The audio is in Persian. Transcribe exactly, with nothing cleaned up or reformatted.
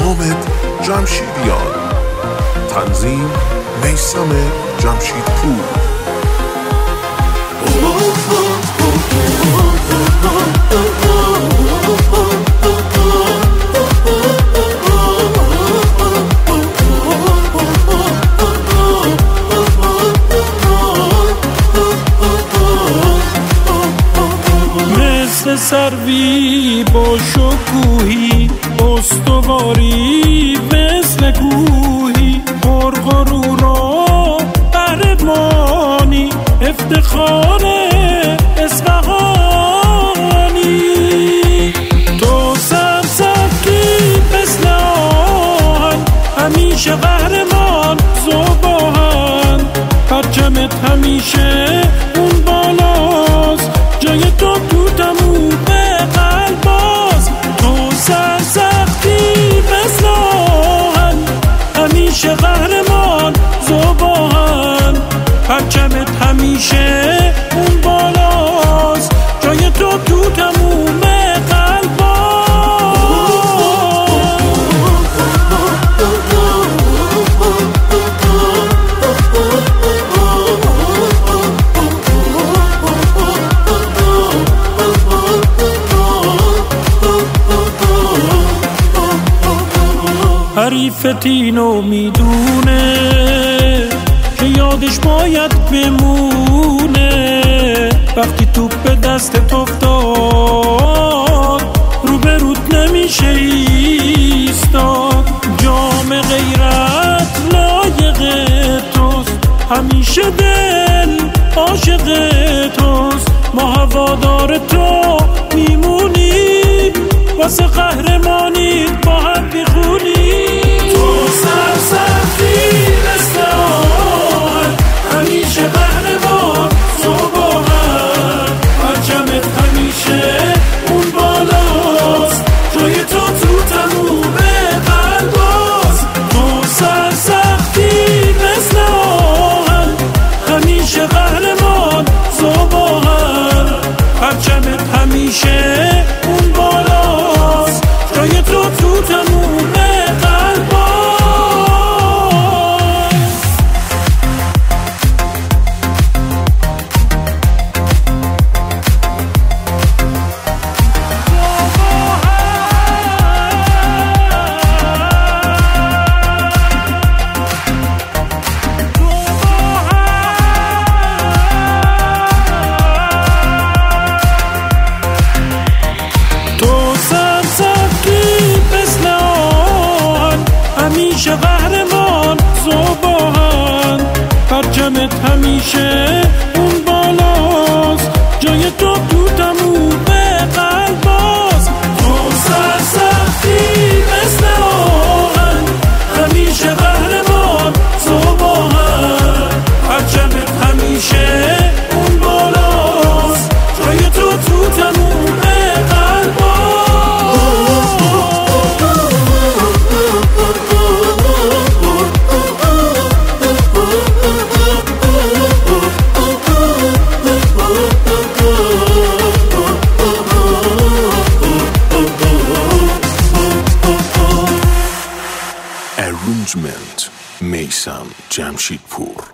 حامد جمشیدیان. تنظیم میثم جمشیدپور. مثل سروی با شکوهی استواری، مثل کوهی پرغرورا قهرمانی، افتخار اصفهانی. تو سرسبزی مثل آهن، همیشه قهرمان زبان، پرچمت همیشه اون بالاست، جای تو تو تموم قلباست. تو سرسختی مثل آهن، همیشه قهرمان زبان، پرچمت همیشه اون بالاست، جای تو تو تموم حریفت اینو میدونه که یادش باید بمونه، وقتی توپ به دستت افتاد روبروت نمیشه ایستاد. جام غیرت لایق توست، همیشه دل عاشق توست، ما هوادار تو میمونیم، واسه قهرمانی با هم بخونیم. تو سرسبزی مثل آهن، همیشه قهرمان صبحن، پرچمت همیشه اون بالاست، جای تو تو تموم قلباست. تو سرسختی مثل آهن، همیشه قهرمان صبحن، پرچمت همیشه اون بالاست، جای تو تو تموم همیشه قهرمان زبان، پرچمت همیشه اون بالاست، جای تو تو تموم قلباست. تو سرسختی مثل آهن، همیشه قهرمان زبان، پرچمت همیشه اون بالاست، جای تو تو تموم Arrangement میثم جمشیدپور.